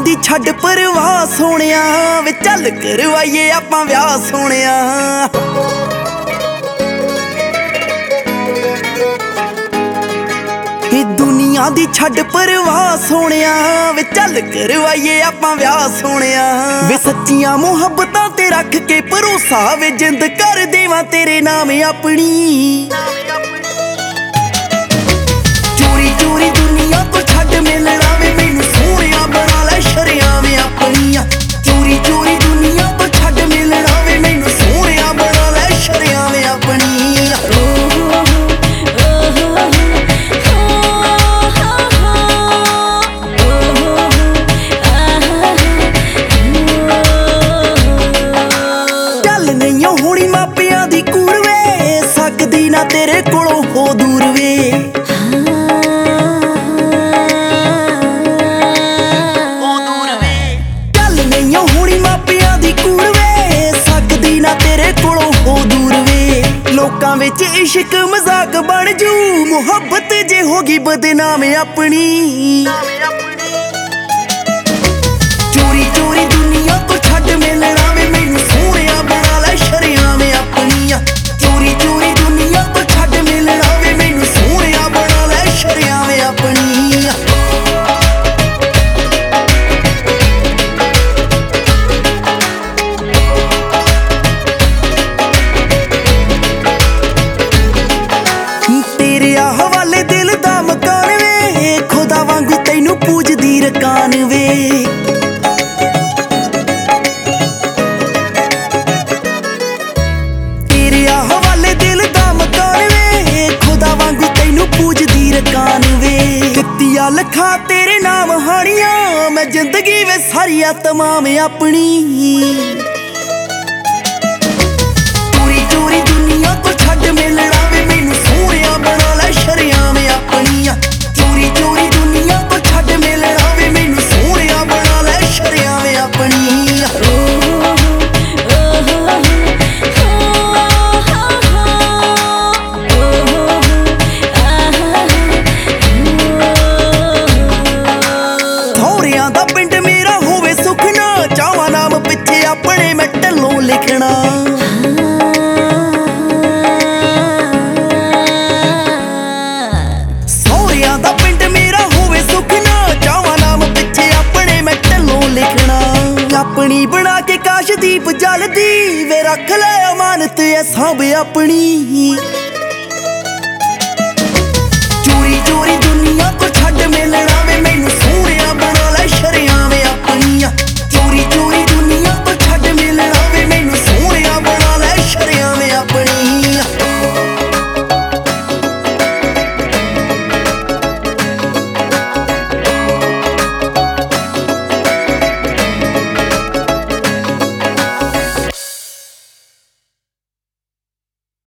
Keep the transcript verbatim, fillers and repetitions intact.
ਦੀ ਛੱਡ ਪਰਵਾਹ ਸੋਹਣਿਆ ਵੇ ਚੱਲ ਕਰਵਾਈਏ ਆਪਾਂ ਵਿਆਹ ਸੋਹਣਿਆ। ਇਹ ਦੁਨੀਆ ਦੀ ਛੱਡ ਪਰਵਾਹ ਸੋਹਣਿਆ ਵੇ ਚੱਲ ਕਰਵਾਈਏ ਆਪਾਂ ਵਿਆਹ ਸੋਹਣਿਆ। ਵੇ ਸੱਚੀਆਂ ਮੁਹੱਬਤਾਂ ਤੇ ਰੱਖ ਕੇ ਭਰੋਸਾ ਵੇ ਜਿੰਦ ਕਰ ਦੇਵਾਂ ਤੇਰੇ ਨਾਮ ਆਪਣੀ। ਚੋਰੀ ਚੋਰੀ ਦੁਨੀਆ ਤੋਂ ਛੱਡ ਮਿਲਣਾ ਵੇ ਮੈਨੂੰ ਸੋਹਣਿਆ ਬਣਾ ਲੈ ਸ਼ਰਿਆਂ ਵੇ ਆਪਣੀਆਂ। ਚੋਰੀ ਚੋਰੀ ਦੁਨੀਆ ਤੋਂ ਛੱਡ ਮਿਲਣਾ ਵੇ ਮੈਨੂੰ ਸੋਹਣਿਆ ਬਣਾ ਲੈ ਸ਼ਰਿਆਂ ਵੇ ਆਪਣੀਆਂ। ਚੱਲ ਨਹੀਂ ਹੋਣੀ ਮਾਪਿਆਂ ਦੀ ਕੂੜ ਵੇ ਸਕਦੀ ਨਾ ਤੇਰੇ ਕੋਲੋਂ ਹੋ ਦੂਰ ਵੇ। ਲੋਕਾਂ ਵਿੱਚ ਇਸ਼ਕ ਮਜ਼ਾਕ ਬਣ ਜੂ ਮੁਹੱਬਤ ਜੇ ਹੋਗੀ ਬਦਨਾਮ ਆਪਣੀ। ਚੋਰੀ ਚੋਰੀ ਦੁਨੀਆ ਤੋਂ ਛੱਡ ਮਿਲਣਾ ਵੇ ਮੈਨੂੰ ਸੋਹਣਿਆ ਬਣਾ ਲੈ ਸ਼ਰਿਆਂ ਵੇ ਆਪਣੀਆਂ। ਚੋਰੀ ਚੋਰੀ ਦੁਨੀਆ ਤੋਂ ਛੱਡ ਮਿਲਣਾ ਵੇ ਮੈਨੂੰ ਸੋਹਣਿਆ ਬਣਾ ਲੈ ਸ਼ਰਿਆਂ ਵੇ ਆਪਣੀਆਂ। ਹਵਾਲੇ ਦਿਲ ਦਾ ਮਕਾਨ ਵੇ ਖੁਦਾ ਵਾਂਗੂ ਤੈਨੂੰ ਪੂਜਦੀ ਰਕਾਨ ਵੇ। ਤੇਰੇ ਹਵਾਲੇ ਦਿਲ ਦਾ ਮਕਾਨ ਵੇ ਖੁਦਾ ਵਾਂਗੂ ਤੈਨੂੰ ਪੂਜਦੀ ਰਕਾਨ ਵੇ। ਦਿੱਤੀਆਂ ਲੱਖਾਂ ਤੇਰੇ ਨਾਮ ਹਾਣੀਆਂ ਮੈਂ ਜ਼ਿੰਦਗੀ ਵੇ ਸਾਰੀਆਂ ਤਮਾਮ ਆਪਣੀ। ਚੋਰੀ ਚੋਰੀ ਦੁਨੀਆ ਤੋਂ ਛੱਡ ਮਿਲਣਾ ਵੇ ਮੈਨੂੰ ਸੋਹਣਿਆ ਬਣਾ ਲੈ ਸ਼ਰਿਆਂ ਵੇ ਆਪਣੀਆਂ। ਚੋਰੀ ਚੋਰੀ ਦੁਨੀਆ ਤੋਂ ਛੱਡ ਮਿਲਣਾ ਵੇ ਮੈਨੂੰ ਸੋਹਣਿਆ ਬਣਾ ਲੈ ਸ਼ਰਿਆਂ ਵੇ ਆਪਣੀਆਂ। ਥੋਰਿਆਂ ਦਾ ਪਿੰਡ ਮੇਰਾ ਹੋਵੇ ਸੁਖਨਾ ਚਾਵਾਂ ਨਾਮ ਪਿੱਛੇ ਆਪਣੇ ਮੈਂ ਢੱਲੋਂ ਲਿਖਣਾ। ਦਾ ਪਿੰਡ ਮੇਰਾ ਹੋਵੇ ਸੁਖਨਾ ਚਾਵਾਂ ਨਾਮ ਪਿੱਛੇ ਆਪਣੇ ਮੈਂ ਢੱਲੋਂ ਲਿਖਣਾ। ਆਪਣੀ ਬਣਾ ਕੇ ਕਾਸ਼ਦੀਪ ਜਲਦੀ ਵੇ ਰੱਖ ਲੈ ਅਮਾਨਤ ਐ ਸਾਂਭ ਆਪਣੀ।